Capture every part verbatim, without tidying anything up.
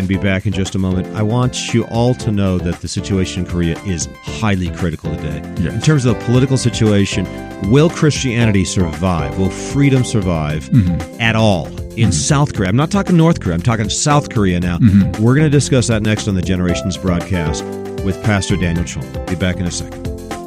and be back in just a moment. I want you all to know that the situation in Korea is highly critical today. Yes. In terms of the political situation, will Christianity survive? Will freedom survive Mm-hmm. at all in Mm-hmm. South Korea? I'm not talking North Korea. I'm talking South Korea now. Mm-hmm. We're going to discuss that next on the Generations broadcast with Pastor Daniel Chung. Be back in a second.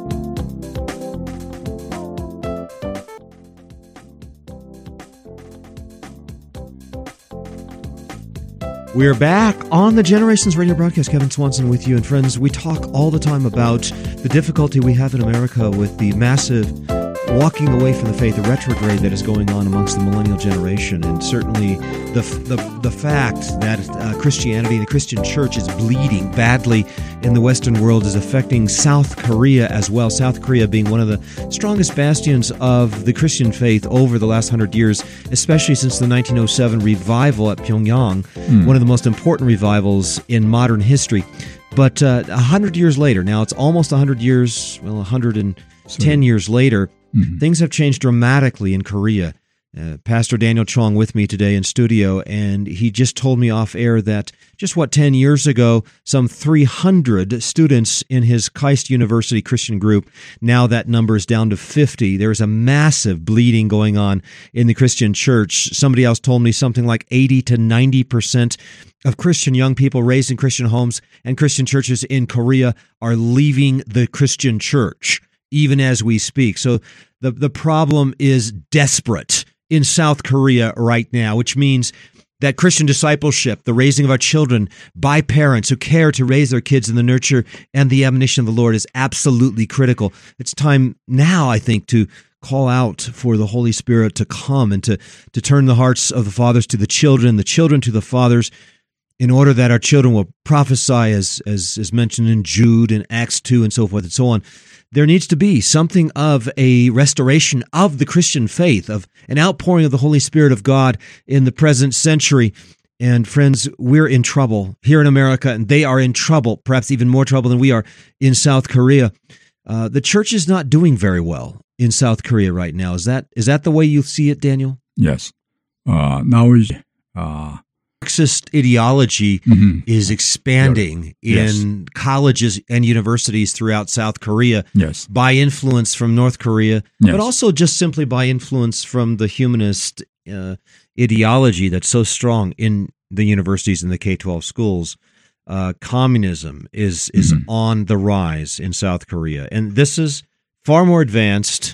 We're back on the Generations Radio broadcast. Kevin Swanson with you. And friends, we talk all the time about the difficulty we have in America with the massive walking away from the faith, the retrograde that is going on amongst the millennial generation. And certainly the the, the fact that uh, Christianity, the Christian church, is bleeding badly in the Western world is affecting South Korea as well. South Korea being one of the strongest bastions of the Christian faith over the last hundred years, especially since the nineteen oh seven revival at Pyongyang, Mm. one of the most important revivals in modern history. But uh, a hundred years later, now it's almost a hundred years, well, a hundred and ten years later, Mhm. things have changed dramatically in Korea. Uh, Pastor Daniel Chung with me today in studio, and he just told me off air that just, what, ten years ago, some three hundred students in his Christ University Christian group, now that number is down to fifty. There's a massive bleeding going on in the Christian church. Somebody else told me something like eighty to ninety percent of Christian young people raised in Christian homes and Christian churches in Korea are leaving the Christian church, even as we speak. So the, the problem is desperate in South Korea right now, which means that Christian discipleship, the raising of our children by parents who care to raise their kids in the nurture and the admonition of the Lord, is absolutely critical. It's time now, I think, to call out for the Holy Spirit to come and to, to turn the hearts of the fathers to the children, the children to the fathers, in order that our children will prophesy, as, as, as mentioned in Jude and Acts two and so forth and so on. There needs to be something of a restoration of the Christian faith, of an outpouring of the Holy Spirit of God in the present century. And friends, we're in trouble here in America, and they are in trouble, perhaps even more trouble than we are in South Korea. Uh, the church is not doing very well in South Korea right now. Is that is that the way you see it, Daniel? Yes. Uh, now is uh, Marxist ideology mhm. is expanding Yes. in colleges and universities throughout South Korea Yes. by influence from North Korea, Yes. but also just simply by influence from the humanist uh, ideology that's so strong in the universities and the K twelve schools. Uh, communism is is Mhm. on the rise in South Korea, and this is far more advanced,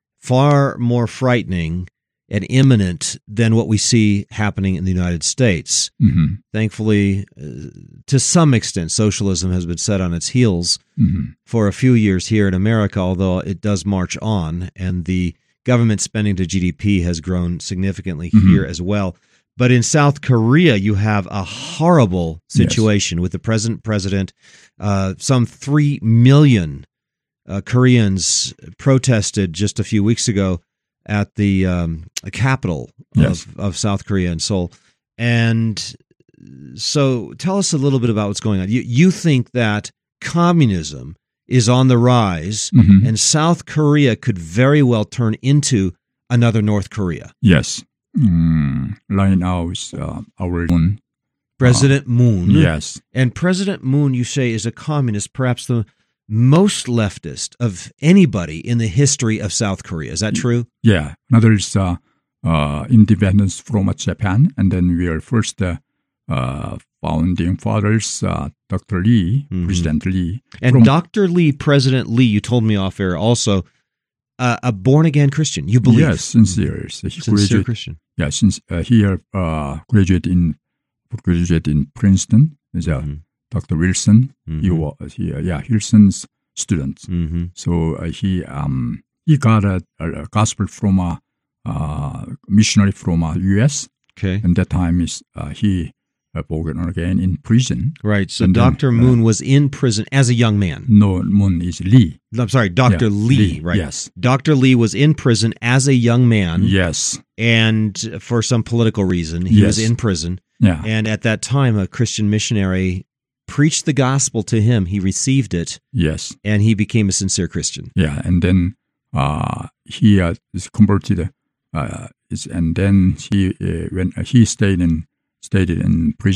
far more frightening and imminent than what we see happening in the United States. Mhm. Thankfully, uh, to some extent, socialism has been set on its heels Mhm. for a few years here in America, although it does march on, and the government spending to G D P has grown significantly Mhm. here as well. But in South Korea, you have a horrible situation with the present president. Uh, some three million uh, Koreans protested just a few weeks ago at the um, capital Yes. of, of South Korea in Seoul. And so tell us a little bit about what's going on. You, you think that communism is on the rise, Mhm. and South Korea could very well turn into another North Korea. Yes. Mm, right now is uh, our own. President Moon. Yes. And President Moon, you say, is a communist, perhaps the most leftist of anybody in the history of South Korea. Is that true? Yeah. Another is uh, uh, independence from Japan, and then we are first uh, uh, founding fathers, uh, Doctor Lee, Mhm. President Lee. And from- Doctor Lee, President Lee, you told me off air, also uh, a born-again Christian. You believe? Yes, sincere. So he Sincere graduate- Christian. Yeah, since uh, he uh, graduated in graduated in Princeton, is uh, Mhm. Doctor Wilson. He Mhm. was he, uh, yeah Wilson's student. Mm-hmm. So uh, he um he got a, a gospel from a uh, missionary from uh, U S Okay. And that time is uh, he uh, born again in prison. Right. So And then, Doctor uh, Moon was in prison as a young man. No, Moon is Lee. I'm sorry, Doctor Yeah, Lee, Lee, right? yes. Doctor Lee was in prison as a young man, Yes. and for some political reason, he was Yes. in prison. Yeah. And at that time, a Christian missionary preached the gospel to him. He received it, Yes. and he became a sincere Christian. Yeah, and then uh, he uh, is converted, uh, is, and then he uh, when uh, he stayed in stayed in prison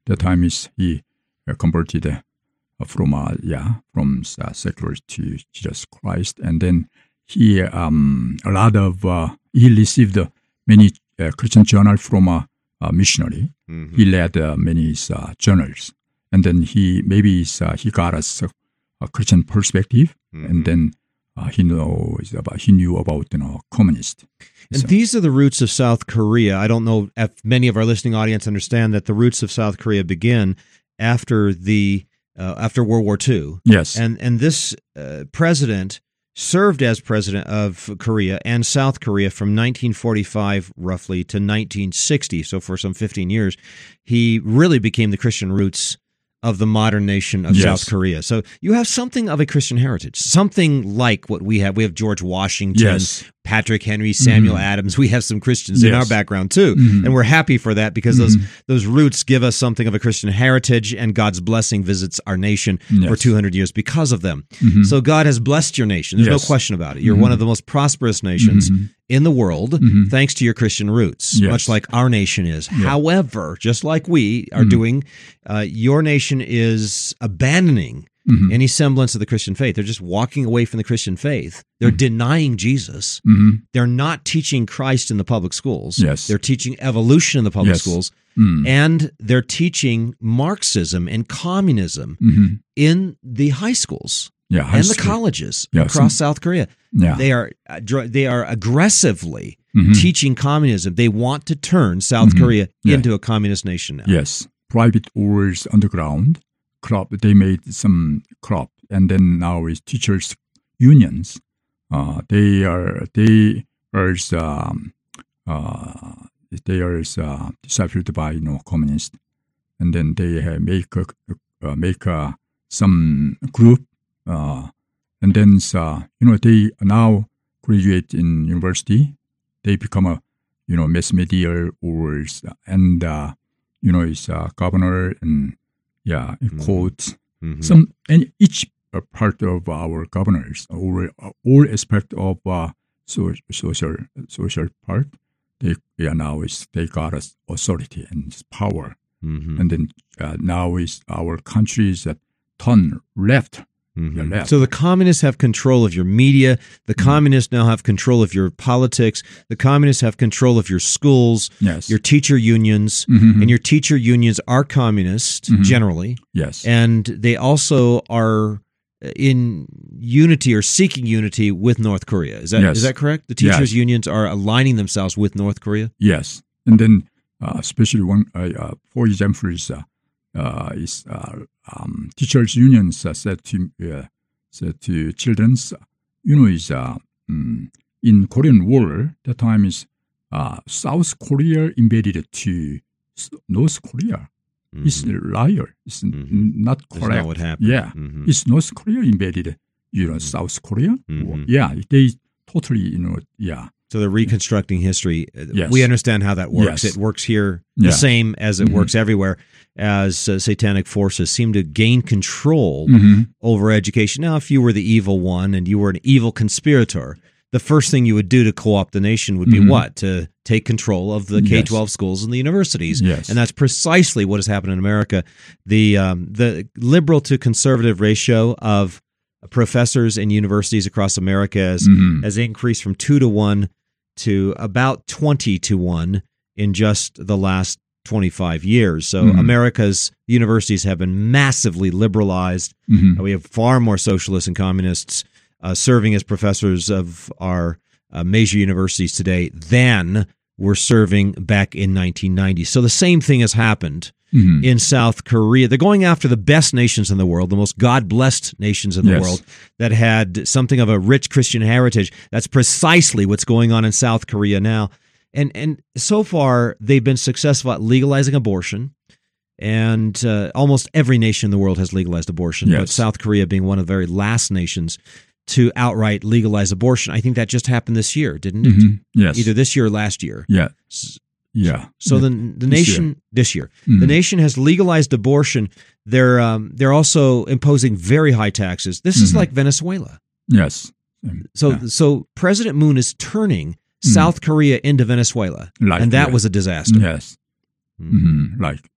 That time is he uh, converted uh, from uh, yeah from uh, secular to Jesus Christ, and then he um a lot of uh, he received uh, many uh, Christian journals from a, a missionary. Mm-hmm. He led uh, many uh, journals, and then he maybe uh, he got us a, a Christian perspective, mm-hmm. and then uh, he knows about he knew about you know communist. And so, these are the roots of South Korea. I don't know if many of our listening audience understand that the roots of South Korea begin after the uh, after World War Two. Yes, and and this uh, president served as president of Korea and South Korea from nineteen forty-five roughly to nineteen sixty. So for some fifteen years, he really became the Christian roots of the modern nation of yes. South Korea. So you have something of a Christian heritage, something like what we have. We have George Washington, yes. Patrick Henry, Samuel mm-hmm. Adams. We have some Christians yes. in our background too, mm-hmm. and we're happy for that because mm-hmm. those those roots give us something of a Christian heritage, and God's blessing visits our nation yes. for two hundred years because of them. Mm-hmm. So God has blessed your nation. There's yes. no question about it. You're mm-hmm. one of the most prosperous nations mm-hmm. in the world mm-hmm. thanks to your Christian roots, yes. much like our nation is. Yeah. However, just like we are mm-hmm. doing, uh, your nation is abandoning Mm-hmm. any semblance of the Christian faith. They're just walking away from the Christian faith. They're mm-hmm. denying Jesus. Mm-hmm. They're not teaching Christ in the public schools. Yes. They're teaching evolution in the public yes. schools. Mm-hmm. And they're teaching Marxism and communism mm-hmm. in the high schools yeah, high and the school. colleges yeah, across some, South Korea. Yeah. They are they are aggressively mm-hmm. teaching communism. They want to turn South mm-hmm. Korea yeah. into a communist nation now. Yes. Private wars underground. Crop, they made some crop, and then now is teachers unions. Uh, they are they are um, uh, they are uh, discipled by you know communists, and then they have make a, uh, make a, some group, uh, and then uh, you know they now graduate in university. They become a you know mass media or and uh, you know is a governor and. Yeah, mm-hmm. quotes mm-hmm. some and each uh, part of our governors or uh, all aspect of uh, so, social social part they yeah now is they got us authority and power mm-hmm. and then uh, now is our countries that turn left. Mm-hmm. left. So the communists have control of your media. The mm-hmm. communists now have control of your politics. The communists have control of your schools, yes. your teacher unions, mm-hmm. and your teacher unions are communist mm-hmm. generally. Yes. And they also are in unity or seeking unity with North Korea. Is that yes. is that correct? The teachers yes. unions are aligning themselves with North Korea? Yes. And then uh, especially one, uh, uh, for example, is uh, uh, is uh, um, teachers unions uh, said to uh, said to children's, you know, is uh, um, in Korean War. That time is uh, South Korea invaded to North Korea. Mm-hmm. It's a liar. It's mm-hmm. not correct. That's not what happened. Yeah, mm-hmm. it's North Korea invaded, you know, mm-hmm. South Korea. Mm-hmm. Yeah, they totally, you know, yeah. So they're reconstructing history. Yes. We understand how that works. Yes. It works here the yeah. same as it mm-hmm. works everywhere, as uh, satanic forces seem to gain control mm-hmm. over education. Now, if you were the evil one and you were an evil conspirator, the first thing you would do to co-opt the nation would be mm-hmm. what? To take control of the K twelve yes. schools and the universities. Yes. And that's precisely what has happened in America. The um, the liberal to conservative ratio of professors in universities across America has, mm-hmm. has increased from two to one to about twenty to one in just the last twenty-five years. So mm-hmm. America's universities have been massively liberalized. Mm-hmm. We have far more socialists and communists uh, serving as professors of our uh, major universities today than were serving back in nineteen ninety. So the same thing has happened mm-hmm. in South Korea. They're going after the best nations in the world, the most God-blessed nations in the yes. world that had something of a rich Christian heritage. That's precisely what's going on in South Korea now. And and so far, they've been successful at legalizing abortion. And uh, almost every nation in the world has legalized abortion. Yes. But South Korea being one of the very last nations to outright legalize abortion. I think that just happened this year, didn't it? Mm-hmm. Yes. Either this year or last year. Yeah. Yeah. So the the nation year. this year, mm-hmm. the nation has legalized abortion. They're um, they're also imposing very high taxes. This is mm-hmm. like Venezuela. Yes. So yeah. so President Moon is turning mm-hmm. South Korea into Venezuela, like, and that yeah. was a disaster. Yes. Mm-hmm. Like yeah.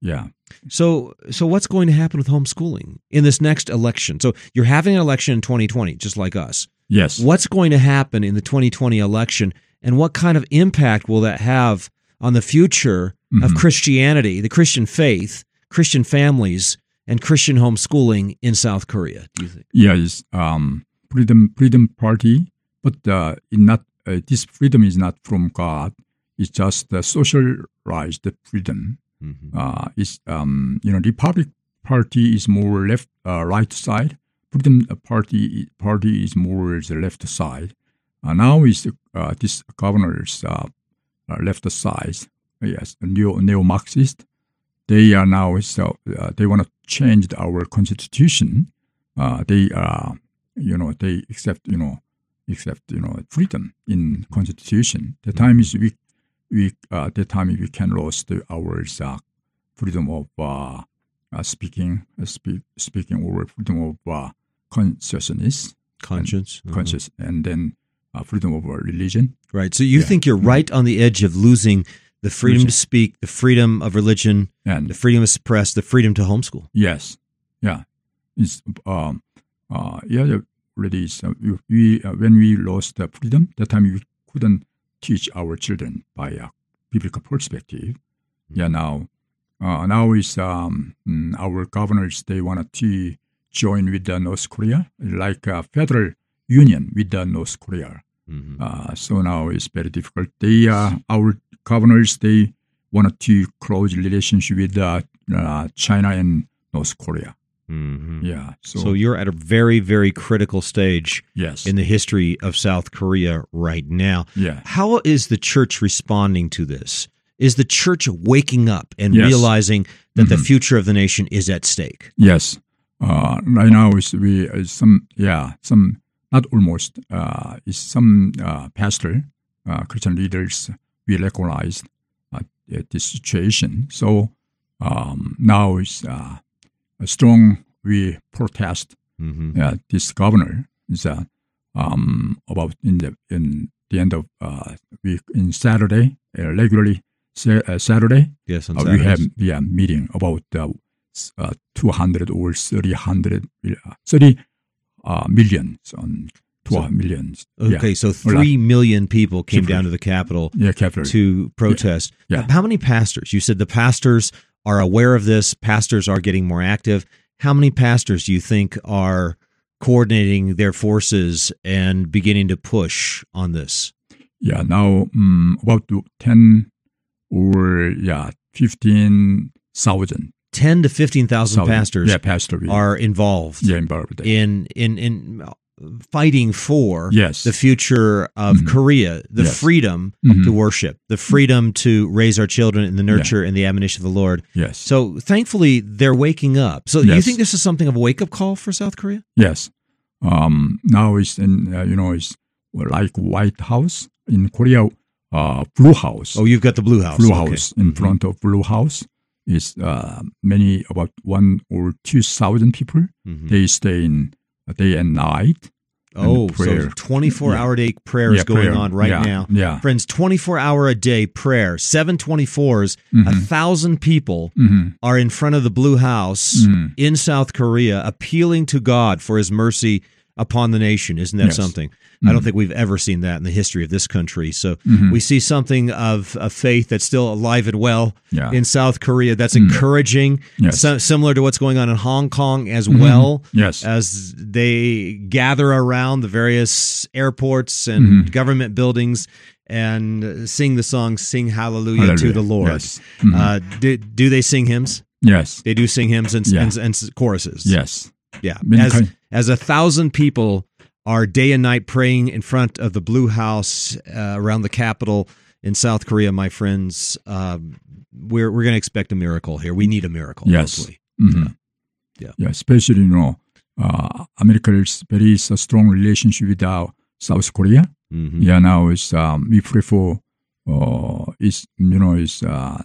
So, so what's going to happen with homeschooling in this next election? So you're having an election in twenty twenty, just like us. Yes. What's going to happen in the twenty twenty election, and what kind of impact will that have on the future mm-hmm. of Christianity, the Christian faith, Christian families, and Christian homeschooling in South Korea, do you think? Yeah, it's um, Freedom Freedom Party, but uh, in not uh, this freedom is not from God. It's just the socialized freedom. Mm-hmm. Uh, it's um, you know, Republic Party is more left, uh, right side. Freedom Party Party is more the left side. Uh, now is uh, this governor's uh, uh, left side. Yes, neo neo Marxist. They are now so uh, they want to change our constitution. Uh, they uh, you know they accept you know accept you know freedom in constitution. The time is we we uh, the time we can lose the, our uh, freedom of uh, uh, speaking uh, speak, speaking or freedom of uh, consciousness, conscience, and, mm-hmm. conscious, and then uh, freedom of religion. Right. So you yeah. think you're right on the edge of losing the freedom religion. to speak, the freedom of religion, and the freedom to suppress, the freedom to homeschool. Yes. Yeah. It's um uh yeah already so we uh, when we lost the freedom, that time we couldn't teach our children by a biblical perspective. Mm-hmm. Yeah. Now, uh, now is um our governors they want to join with the North Korea like a federal union with the North Korea. Mm-hmm. Uh, so now it's very difficult. They uh, our governors they wanted to close relationship with uh, uh, China and North Korea. Mm-hmm. Yeah. So, so you're at a very, very critical stage yes. in the history of South Korea right now. Yeah. How is the church responding to this? Is the church waking up and yes. realizing that mm-hmm. the future of the nation is at stake? Yes. Uh, right now is we uh, some yeah some not almost uh, is some uh, pastor uh, Christian leaders we recognize uh, this situation. So um, now is uh, a strong we protest mm-hmm. uh, this governor is uh, um, about in the in the end of uh, week in Saturday uh, regularly sa- uh, Saturday yes on uh, we have yeah meeting about. Uh, Uh, two hundred or three hundred, thirty uh, millions on twelve so, millions. Okay, yeah. so three million people came down to the Capitol yeah, Capitol. to protest. Yeah. Yeah. How many pastors? You said the pastors are aware of this. Pastors are getting more active. How many pastors do you think are coordinating their forces and beginning to push on this? Yeah, now um, about ten or yeah, fifteen thousand. Ten to fifteen thousand pastors yeah, pastor, yeah. are involved, yeah, involved in in in fighting for yes. the future of mm-hmm. Korea, the yes. freedom mm-hmm. to worship, the freedom to raise our children in the nurture yeah. and the admonition of the Lord. Yes. So thankfully, they're waking up. So yes. you think this is something of a wake up call for South Korea? Yes. Um, now it's in uh, you know it's like White House in Korea, uh, Blue House. Oh, you've got the Blue House. Blue okay. House in mm-hmm. front of Blue House. Is uh, many about one or two thousand people. Mm-hmm. They stay in day and night. Oh, and prayer. So twenty-four yeah. hour day prayer yeah, is going prayer. on right yeah. now. Yeah, friends, twenty-four hour a day prayer, seven twenty-fours, mm-hmm. a thousand people mm-hmm. are in front of the Blue House mm-hmm. in South Korea, appealing to God for His mercy upon the nation. Isn't that yes. something? Mm-hmm. I don't think we've ever seen that in the history of this country. So mm-hmm. we see something of a faith that's still alive and well yeah. in South Korea. That's mm-hmm. encouraging, yes. so, similar to what's going on in Hong Kong as mm-hmm. well, yes. as they gather around the various airports and mm-hmm. government buildings and sing the song, Sing Hallelujah, Hallelujah. to the Lord. Yes. Mm-hmm. Uh, do, do they sing hymns? Yes. They do sing hymns and, yeah. and, and choruses. Yes. Yeah. Many As, kind- as a thousand people are day and night praying in front of the Blue House uh, around the Capitol in South Korea, my friends, uh, we're we're going to expect a miracle here. We need a miracle. Yes. Hopefully. Mm-hmm. Yeah. yeah. Yeah. Especially, you know, uh, America's very uh, strong relationship with uh, South Korea. Mm-hmm. Yeah. Now is um, we prefer uh, is you know is uh,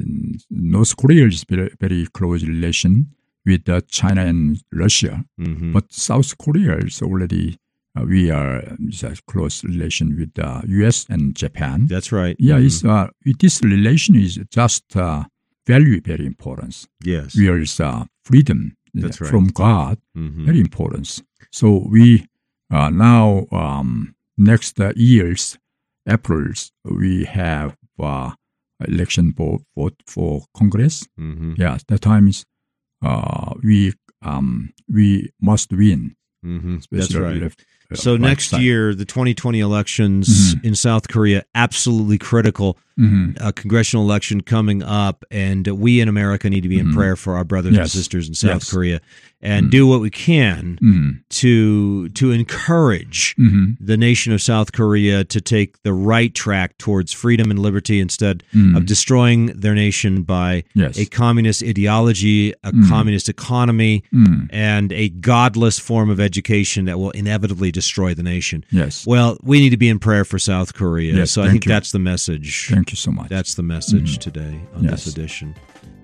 North Korea is very very close relation with uh, China and Russia, mm-hmm. but South Korea is already uh, we are is a close relation with the uh, U S and Japan. That's right. Yeah, mm-hmm. it's uh, this relation is just uh, value very important. Yes. Whereas uh, freedom That's right. from God, Mhm. very important. So we uh, now um, next uh, year's April we have uh, election vote, vote for Congress. Mhm. Yeah, that time is uh, we um, we must win. Mhm. That's especially right. left, uh, So right next side. year, the twenty twenty elections Mhm. in South Korea, absolutely critical. Mhm. A congressional election coming up, and we in America need to be in Mhm. prayer for our brothers and Yes. sisters in South Yes. Korea, and Mhm. do what we can Mhm. to to encourage Mhm. the nation of South Korea to take the right track towards freedom and liberty instead Mhm. of destroying their nation by Yes. a communist ideology, a Mm. communist economy, Mhm. and a godless form of education that will inevitably destroy the nation. Yes. Well, we need to be in prayer for South Korea. Yes, so I thank think you. that's the message. Thank you so much. That's the message Mhm. today on Yes. this edition.